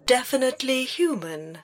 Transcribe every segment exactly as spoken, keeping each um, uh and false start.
definitely human.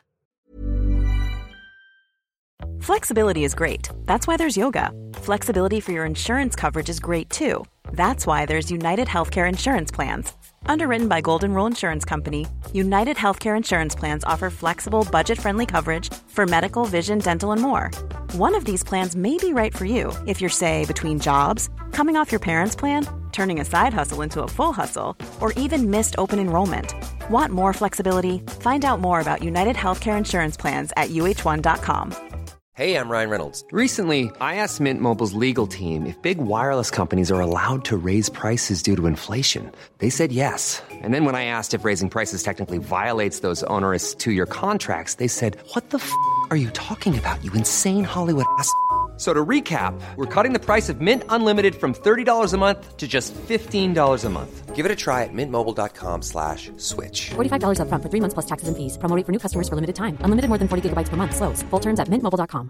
Flexibility is great. That's why there's yoga. Flexibility for your insurance coverage is great too. That's why there's United Healthcare Insurance Plans. Underwritten by Golden Rule Insurance Company, United Healthcare Insurance Plans offer flexible, budget-friendly coverage for medical, vision, dental, and more. One of these plans may be right for you if you're, say, between jobs, coming off your parents' plan, turning a side hustle into a full hustle, or even missed open enrollment. Want more flexibility? Find out more about United Healthcare Insurance Plans at U H one dot com. Hey, I'm Ryan Reynolds. Recently, I asked Mint Mobile's legal team if big wireless companies are allowed to raise prices due to inflation. They said yes. And then when I asked if raising prices technically violates those onerous two-year contracts, they said, what the f*** are you talking about, you insane Hollywood ass f- So to recap, we're cutting the price of Mint Unlimited from thirty dollars a month to just fifteen dollars a month. Give it a try at mintmobile.com slash switch. forty-five dollars up front for three months plus taxes and fees. Promo rate for new customers for limited time. Unlimited more than forty gigabytes per month. Slows full terms at mint mobile dot com.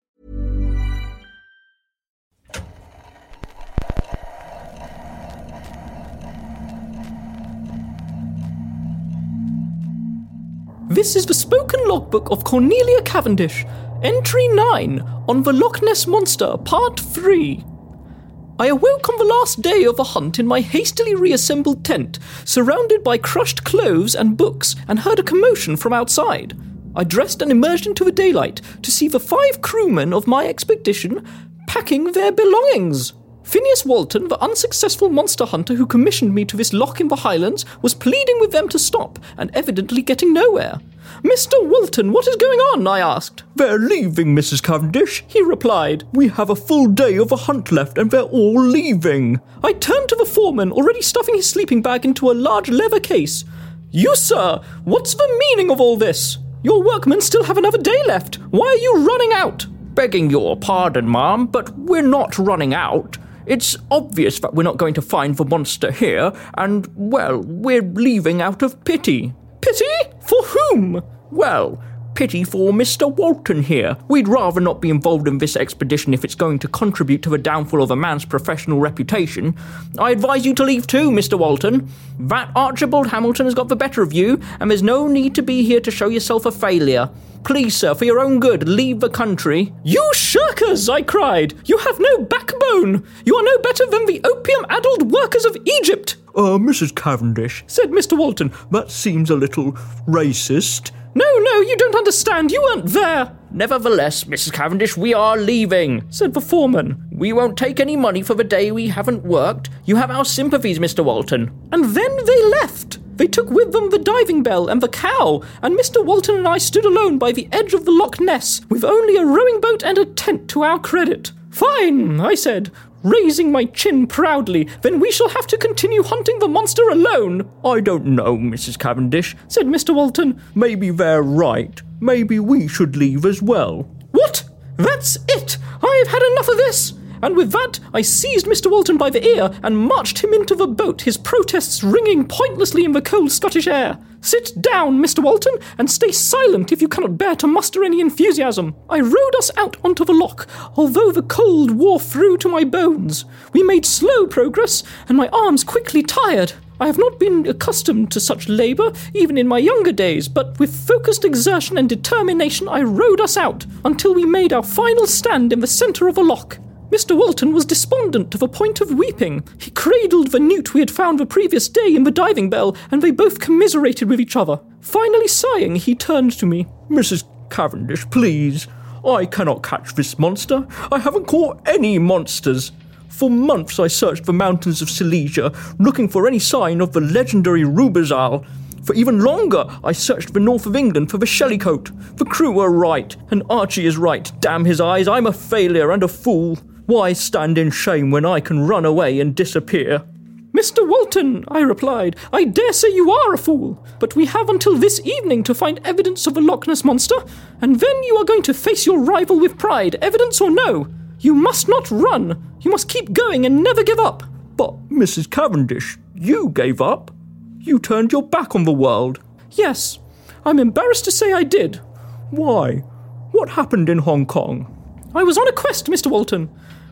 This is the spoken logbook of Cornelia Cavendish, Entry nine, on the Loch Ness Monster, Part three. I awoke on the last day of the hunt in my hastily reassembled tent, surrounded by crushed clothes and books, and heard a commotion from outside. I dressed and emerged into the daylight to see the five crewmen of my expedition packing their belongings. Phineas Walton, the unsuccessful monster hunter who commissioned me to this loch in the Highlands, was pleading with them to stop, and evidently getting nowhere. Mister Walton, what is going on? I asked. They're leaving, Missus Cavendish, he replied. We have a full day of a hunt left, and they're all leaving. I turned to the foreman, already stuffing his sleeping bag into a large leather case. You, sir, what's the meaning of all this? Your workmen still have another day left. Why are you running out? Begging your pardon, ma'am, but we're not running out. It's obvious that we're not going to find the monster here, and, well, we're leaving out of pity. Pity? For whom? Well, pity for Mister Walton here. We'd rather not be involved in this expedition if it's going to contribute to the downfall of a man's professional reputation. I advise you to leave too, Mister Walton. That Archibald Hamilton has got the better of you, and there's no need to be here to show yourself a failure. Please, sir, for your own good, leave the country. You shirkers, I cried. You have no backbone. You are no better than the opium-addled workers of Egypt. Uh, Missus Cavendish, said Mister Walton, that seems a little racist. No, no, you don't understand. You weren't there. Nevertheless, Missus Cavendish, we are leaving, said the foreman. We won't take any money for the day we haven't worked. You have our sympathies, Mister Walton. And then they left. They took with them the diving bell and the cow, and Mister Walton and I stood alone by the edge of the Loch Ness, with only a rowing boat and a tent to our credit. Fine, I said, raising my chin proudly, then we shall have to continue hunting the monster alone. I don't know, Missus Cavendish, said Mister Walton. Maybe they're right. Maybe we should leave as well. What? That's it! I've had enough of this! And with that, I seized Mister Walton by the ear and marched him into the boat, his protests ringing pointlessly in the cold Scottish air. Sit down, Mister Walton, and stay silent if you cannot bear to muster any enthusiasm. I rowed us out onto the loch, although the cold wore through to my bones. We made slow progress, and my arms quickly tired. I have not been accustomed to such labour, even in my younger days, but with focused exertion and determination I rowed us out, until we made our final stand in the centre of a loch. Mister Walton was despondent to the point of weeping. He cradled the newt we had found the previous day in the diving bell, and they both commiserated with each other. Finally sighing, he turned to me. Missus Cavendish, please. I cannot catch this monster. I haven't caught any monsters. For months I searched the mountains of Silesia, looking for any sign of the legendary Rubizal. For even longer, I searched the north of England for the Shellycoat. The crew were right, and Archie is right. Damn his eyes, I'm a failure and a fool. Why stand in shame when I can run away and disappear? Mister Walton, I replied, I dare say you are a fool, but we have until this evening to find evidence of a Loch Ness monster, and then you are going to face your rival with pride, evidence or no. You must not run. You must keep going and never give up. But, Missus Cavendish, you gave up. You turned your back on the world. Yes, I'm embarrassed to say I did. Why? What happened in Hong Kong? I was on a quest, Mister Walton.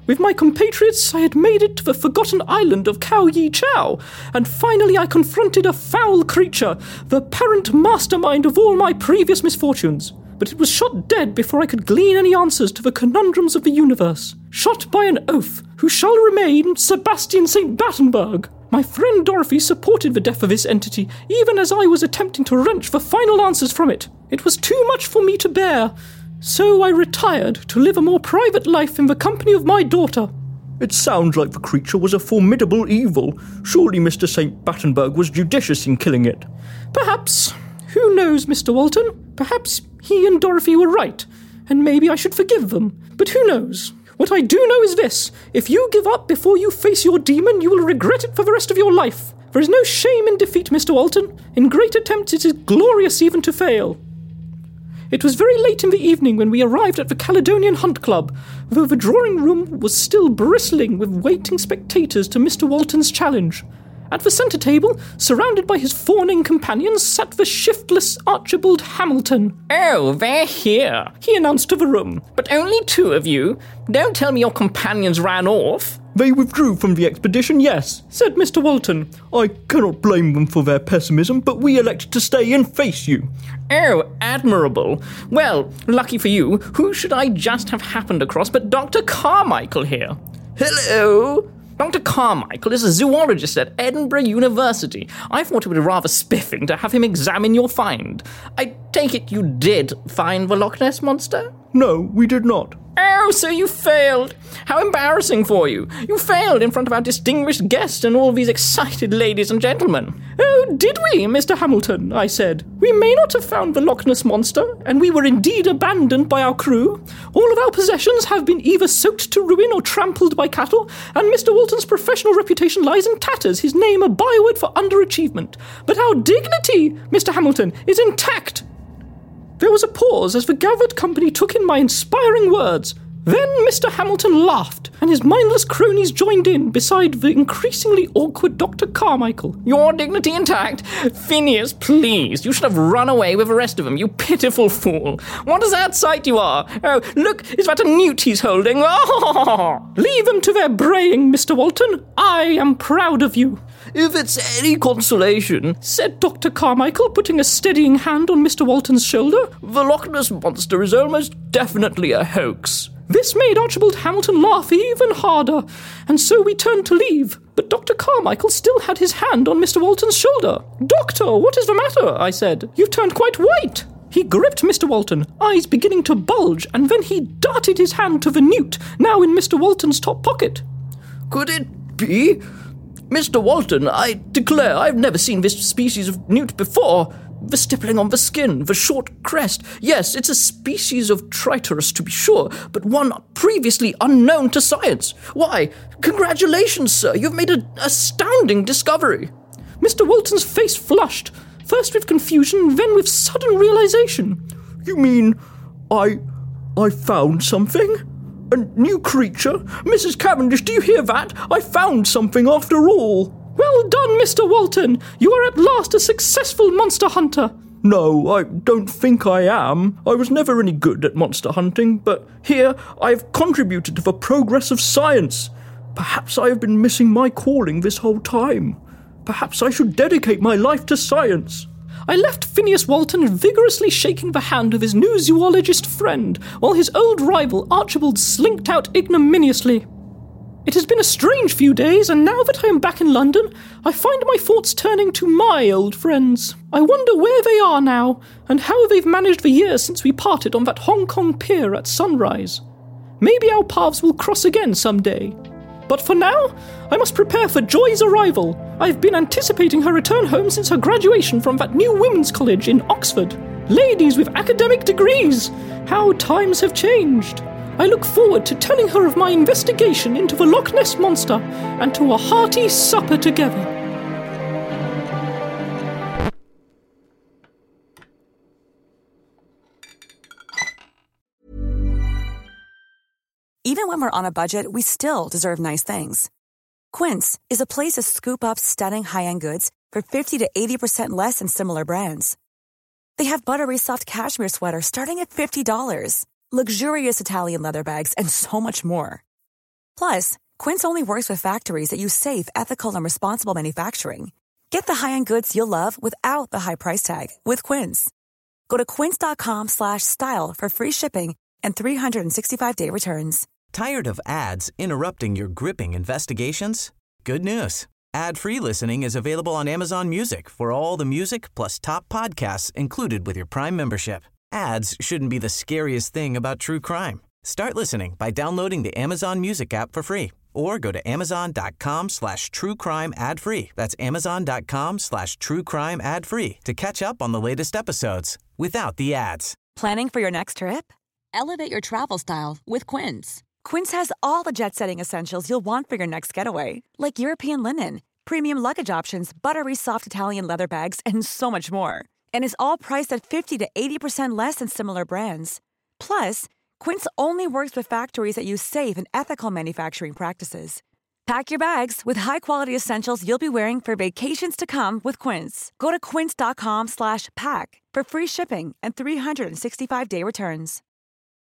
With my compatriots, I had made it to the forgotten island of Kao Yi Chao, and finally I confronted a foul creature, the apparent mastermind of all my previous misfortunes. But it was shot dead before I could glean any answers to the conundrums of the universe. Shot by an oath, who shall remain Sebastian Saint Battenberg. My friend Dorothy supported the death of this entity, even as I was attempting to wrench the final answers from it. It was too much for me to bear, so I retired to live a more private life in the company of my daughter. It sounds like the creature was a formidable evil. Surely Mister Saint Battenberg was judicious in killing it. Perhaps. Who knows, Mister Walton? Perhaps he and Dorothy were right, and maybe I should forgive them. But who knows? What I do know is this. If you give up before you face your demon, you will regret it for the rest of your life. There is no shame in defeat, Mister Walton. In great attempts it is glorious even to fail. It was very late in the evening when we arrived at the Caledonian Hunt Club, though the drawing room was still bristling with waiting spectators to Mister Walton's challenge. At the centre table, surrounded by his fawning companions, sat the shiftless Archibald Hamilton. "Oh, they're here," he announced to the room. "But only two of you? Don't tell me your companions ran off." They withdrew from the expedition, yes, said Mister Walton. I cannot blame them for their pessimism, but we elected to stay and face you. Oh, admirable. Well, lucky for you, who should I just have happened across but Doctor Carmichael here? Hello? Doctor Carmichael is a zoologist at Edinburgh University. I thought it would be rather spiffing to have him examine your find. I take it you did find the Loch Ness Monster? No, we did not. Oh, so you failed. How embarrassing for you. You failed in front of our distinguished guest and all these excited ladies and gentlemen. Oh, did we, Mister Hamilton? I said. We may not have found the Loch Ness Monster, and we were indeed abandoned by our crew. All of our possessions have been either soaked to ruin or trampled by cattle, and Mister Walton's professional reputation lies in tatters, his name a byword for underachievement. But our dignity, Mister Hamilton, is intact. There was a pause as the gathered company took in my inspiring words. Then Mister Hamilton laughed, and his mindless cronies joined in beside the increasingly awkward Doctor Carmichael. Your dignity intact? Phineas, please, you should have run away with the rest of them, you pitiful fool. What a sad sight you are. Oh, look, is that a newt he's holding? Oh! Leave them to their braying, Mister Walton. I am proud of you. If it's any consolation, said Doctor Carmichael, putting a steadying hand on Mister Walton's shoulder, the Loch Ness Monster is almost definitely a hoax. This made Archibald Hamilton laugh even harder, and so we turned to leave. But Doctor Carmichael still had his hand on Mister Walton's shoulder. Doctor, what is the matter? I said. You've turned quite white. He gripped Mister Walton, eyes beginning to bulge, and then he darted his hand to the newt, now in Mister Walton's top pocket. Could it be? Mister Walton, I declare I've never seen this species of newt before. The stippling on the skin, the short crest. Yes, it's a species of Triturus to be sure, but one previously unknown to science. Why, congratulations, sir, you've made an astounding discovery. Mister Walton's face flushed, first with confusion, then with sudden realization. You mean I... I found something? A new creature? Missus Cavendish, do you hear that? I found something after all. Well done, Mister Walton. You are at last a successful monster hunter. No, I don't think I am. I was never any good at monster hunting, but here I have contributed to the progress of science. Perhaps I have been missing my calling this whole time. Perhaps I should dedicate my life to science. I left Phineas Walton vigorously shaking the hand of his new zoologist friend, while his old rival Archibald slinked out ignominiously. It has been a strange few days, and now that I am back in London, I find my thoughts turning to my old friends. I wonder where they are now, and how they've managed the years since we parted on that Hong Kong pier at sunrise. Maybe our paths will cross again someday. But for now, I must prepare for Joy's arrival. I've been anticipating her return home since her graduation from that new women's college in Oxford. Ladies with academic degrees! How times have changed! I look forward to telling her of my investigation into the Loch Ness Monster and to a hearty supper together. Even when we're on a budget, we still deserve nice things. Quince is a place to scoop up stunning high-end goods for fifty to eighty percent less than similar brands. They have buttery soft cashmere sweaters starting at fifty dollars. Luxurious Italian leather bags, and so much more. Plus, Quince only works with factories that use safe, ethical, and responsible manufacturing. Get the high-end goods you'll love without the high price tag with Quince. Go to quince.com slash style for free shipping and three sixty-five day returns. Tired of ads interrupting your gripping investigations? Good news. Ad-free listening is available on Amazon Music for all the music plus top podcasts included with your Prime membership. Ads shouldn't be the scariest thing about true crime. Start listening by downloading the Amazon Music app for free or go to amazon.com slash true crime ad free. That's amazon.com slash true crime ad free to catch up on the latest episodes without the ads. Planning for your next trip? Elevate your travel style with Quince. Quince has all the jet-setting essentials you'll want for your next getaway, like European linen, premium luggage options, buttery soft Italian leather bags, and so much more. And is all priced at fifty to eighty percent less than similar brands. Plus, Quince only works with factories that use safe and ethical manufacturing practices. Pack your bags with high-quality essentials you'll be wearing for vacations to come with Quince. Go to quince.com slash pack for free shipping and three sixty-five day returns.